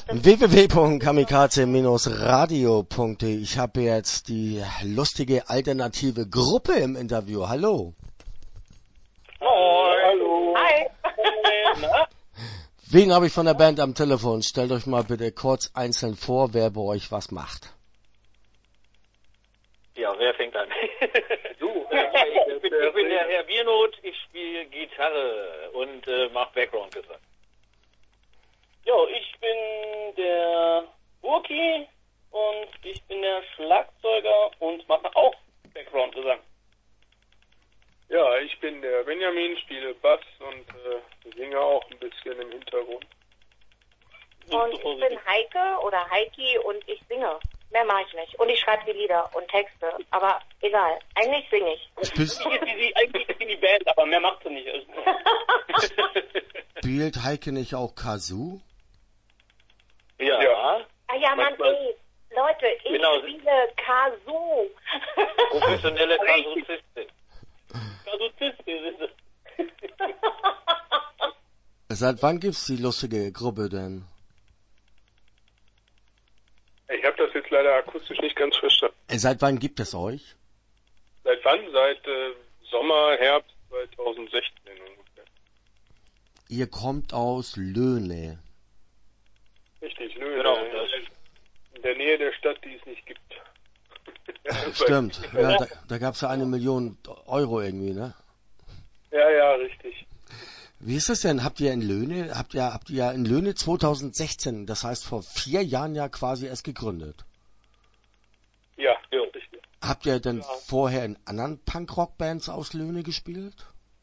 www.kamikaze-radio.de. Ich habe jetzt die lustige alternative Gruppe im Interview. Hallo. Moin. Hallo. Hi. Wen habe ich von der Band am Telefon? Stellt euch mal bitte kurz einzeln vor, wer bei euch was macht. Ja, wer fängt an? Du. Ich bin der Herr Biernot, ich spiele Gitarre und mache Background-Gesang. Jo, ich bin der Burki und ich bin der Schlagzeuger und mache auch Background-Gesang. Ja, ich bin der Benjamin, spiele Bass und singe auch ein bisschen im Hintergrund. Und ich bin Heike oder Heiki und ich singe. Mehr mache ich nicht. Und ich schreibe die Lieder und Texte. Aber egal. Eigentlich singe ich. Eigentlich ist sie die Band, aber mehr macht sie nicht. Spielt Heike nicht auch Kazoo? Ja. Ah ja, Mann, ey. Leute, ich spiele Kazoo. Professionelle Kasuzistin. Kasuzistin. Seit wann gibt's die lustige Gruppe denn? Ich habe das jetzt leider akustisch nicht ganz verstanden. Seit wann gibt es euch? Seit wann? Seit Sommer, Herbst 2016 ungefähr. Ihr kommt aus Löhne. Richtig, Löhne. Genau, in der Nähe der Stadt, die es nicht gibt. Stimmt. Ja, da gab's ja 1 Million Euro irgendwie, ne? Ja, richtig. Wie ist das denn? Habt ihr in Löhne 2016, das heißt vor 4 Jahren ja quasi erst gegründet? Ja, richtig. Habt ihr denn vorher in anderen Punkrock-Bands aus Löhne gespielt?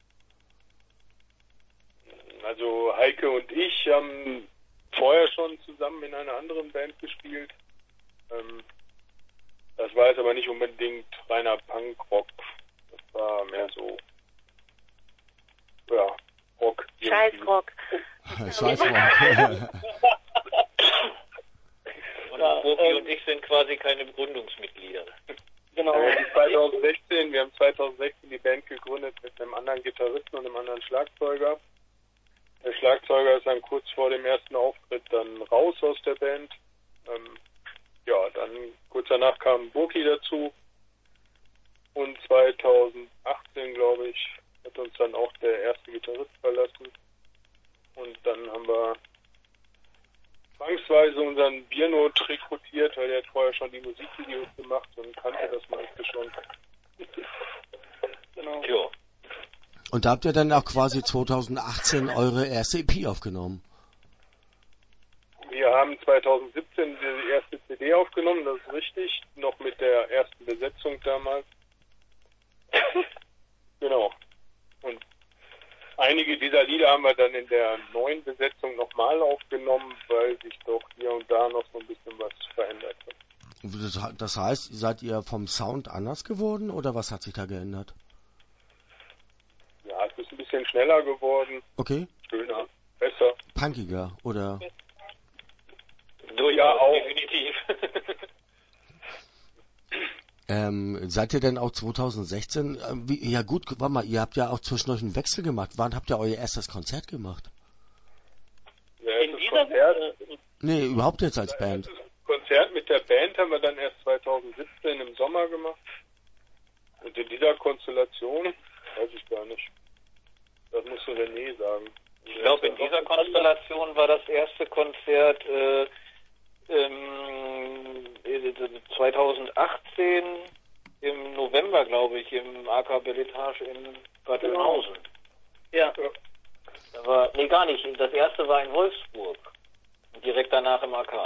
Also Heike und ich haben vorher schon zusammen in einer anderen Band gespielt. Das war jetzt aber nicht unbedingt reiner Punkrock. Das war mehr so, ja, Rock. Scheißrock. Scheißrock. Und Boki und ich sind quasi keine Gründungsmitglieder. Genau. Wir haben 2016 die Band gegründet mit einem anderen Gitarristen und einem anderen Schlagzeuger. Der Schlagzeuger ist dann kurz vor dem ersten Auftritt dann raus aus der Band. Dann kurz danach kam Burki dazu. Und 2018, glaube ich, hat uns dann auch der erste Gitarrist verlassen. Und dann haben wir zwangsweise unseren Biernot rekrutiert, weil der hat vorher schon die Musikvideos gemacht und kannte das meiste schon. Genau. Jo. Und da habt ihr dann auch quasi 2018 eure erste EP aufgenommen? Wir haben 2017 die erste CD aufgenommen, das ist richtig, noch mit der ersten Besetzung damals. Genau. Und einige dieser Lieder haben wir dann in der neuen Besetzung nochmal aufgenommen, weil sich doch hier und da noch so ein bisschen was verändert hat. Das heißt, seid ihr vom Sound anders geworden oder was hat sich da geändert? Ja, es ist ein bisschen schneller geworden. Okay. Schöner, besser. Punkiger oder? Ja, auch. Definitiv. Seid ihr denn auch 2016, ja gut, warte mal, ihr habt ja auch zwischendurch einen Wechsel gemacht. Wann habt ihr euer erstes Konzert gemacht? Ja, in dieser Konzert? Nee, überhaupt jetzt als Band. Das Konzert mit der Band haben wir dann erst 2017 im Sommer gemacht. Und in dieser Konstellation, weiß ich gar nicht. Das musst du René sagen. Ich glaube, in dieser Konstellation war das erste Konzert 2018 im November, glaube ich, im AK Belletage in Bad Oeynhausen. Ja. Nee, gar nicht. Das erste war in Wolfsburg. Direkt danach im AK.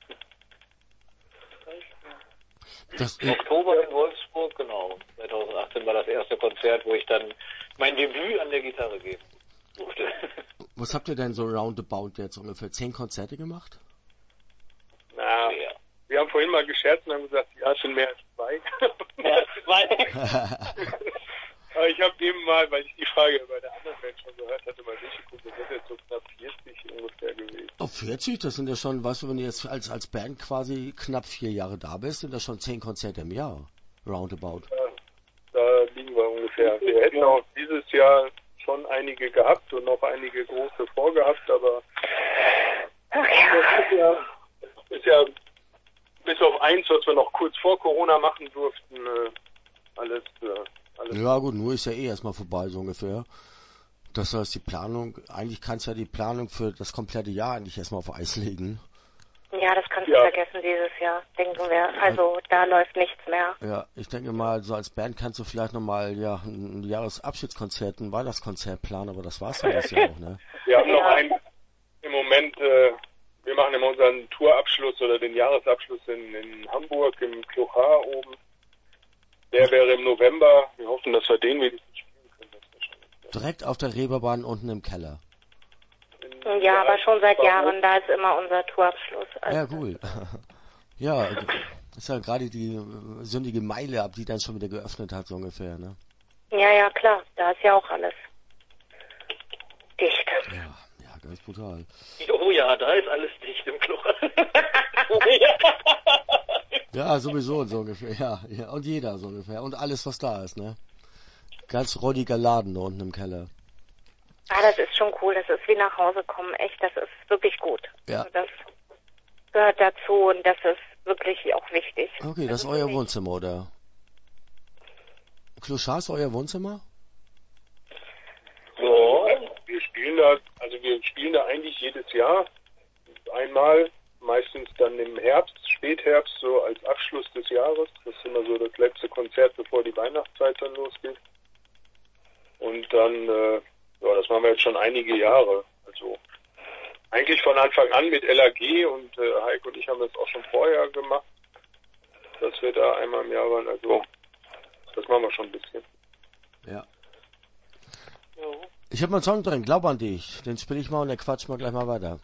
Im Oktober in Wolfsburg, genau. 2018 war das erste Konzert, wo ich dann mein Debüt an der Gitarre geben durfte. Was habt ihr denn so roundabout jetzt ungefähr 10 Konzerte gemacht? Na, wir haben vorhin mal gescherzt und haben gesagt, ja, schon mehr als 2. Mehr als 2. Aber ich habe eben mal, weil ich die Frage bei der anderen Band schon gehört hatte, mal durchgeguckt, das sind jetzt so knapp 40 ungefähr gewesen. Oh, 40? Das sind ja schon, weißt du, wenn du jetzt als Band quasi knapp 4 Jahre da bist, sind das schon 10 Konzerte im Jahr. Roundabout. Da liegen wir ungefähr. Wir hätten auch dieses Jahr schon einige gehabt und noch einige große vorgehabt, aber das ist ist ja bis auf eins, was wir noch kurz vor Corona machen durften, alles. Ja gut, nur ist ja erstmal vorbei, so ungefähr. Das heißt, die Planung, eigentlich kannst du ja die Planung für das komplette Jahr eigentlich erstmal auf Eis legen. Ja, das kannst du vergessen dieses Jahr, denken wir. Also da läuft nichts mehr. Ja, ich denke mal, so als Band kannst du vielleicht nochmal ein Jahresabschiedskonzert, ein Weihnachtskonzert planen, aber das war's ja jetzt ja auch, ne? Wir haben noch einen, im Moment, wir machen immer unseren Tourabschluss oder den Jahresabschluss in Hamburg, im Klochar oben. Der wäre im November. Wir hoffen, dass wir den wenigstens spielen können. Direkt auf der Reeperbahn unten im Keller. Ja, aber schon seit Jahren, da ist immer unser Tourabschluss. Also ja, cool. Ja, ist ja gerade die sündige Meile, ab die dann schon wieder geöffnet hat, so ungefähr, ne? Ja, klar, da ist ja auch alles dicht. Ja, ganz brutal. Oh ja, da ist alles dicht im Klo. Ja, sowieso so ungefähr, ja. Und jeder so ungefähr. Und alles, was da ist, ne? Ganz räudiger Laden da unten im Keller. Ah, das ist schon cool. Das ist wie nach Hause kommen. Echt, das ist wirklich gut. Ja. Das gehört dazu und das ist wirklich auch wichtig. Okay, das ist euer Wohnzimmer, oder? Klochar ist euer Wohnzimmer? Ja, wir spielen da eigentlich jedes Jahr. Einmal, meistens dann im Herbst, Spätherbst, so als Abschluss des Jahres. Das ist immer so das letzte Konzert, bevor die Weihnachtszeit dann losgeht. Und dann, das machen wir jetzt schon einige Jahre. Also eigentlich von Anfang an mit LAG und Heiko und ich haben das auch schon vorher gemacht, dass wir da einmal im Jahr waren. Also das machen wir schon ein bisschen. Ja. Ich habe mal einen Song drin, Glaub an dich. Den spiele ich mal und der quatscht mal gleich mal weiter.